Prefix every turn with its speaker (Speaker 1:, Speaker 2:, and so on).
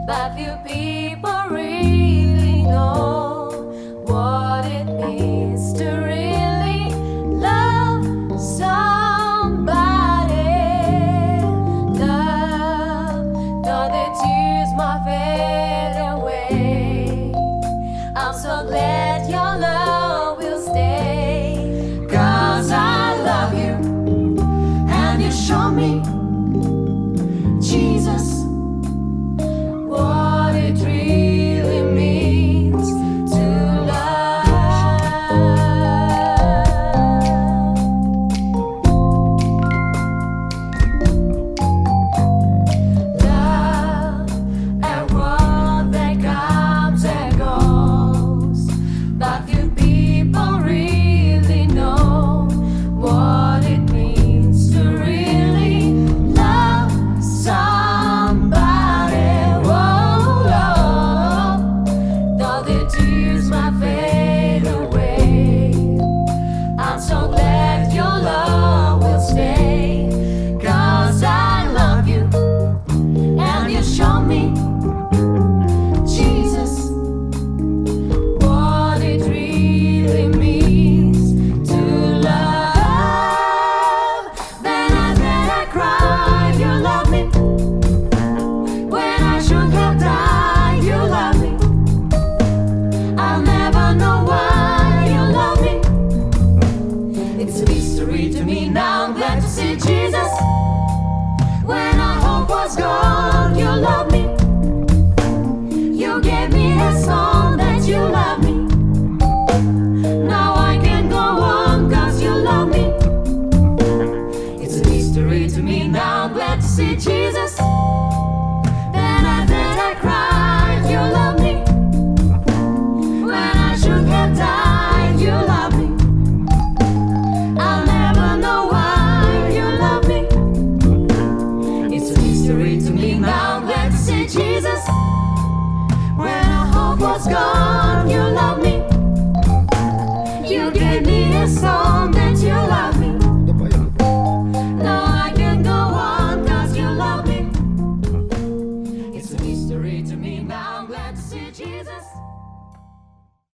Speaker 1: but few people really know what it means to really love somebody. Love, though the tears might fade away, I'm so glad your love will stay. 'Cause I love you, and you show me, Jesus, what it really means to love. Love, a world that comes and goes, but few people really know what it means to really love somebody. Whoa, love, though the tears might fade away, I'm so glad your love will stay. 'Cause I love you, and you show me, Jesus, what it really means to love. Then I cried, you love me. When I should have died, you love me. I'll never know why you love me. It's a mystery to me now. I'm glad to see Jesus. When our hope was gone, you love me. You gave me a song that you love me. Now I can go on 'cause you love me. It's a mystery to me now. I'm glad to see Jesus. Then I cried, you love me. When I should have died, you love me. I'll never know why you love me. It's a mystery to me now. I'm glad to see Jesus. When our hope was gone, you love me. You gave me a song that you love me. Now I can go on 'cause you love me. It's a mystery to me now. I'm glad to see Jesus.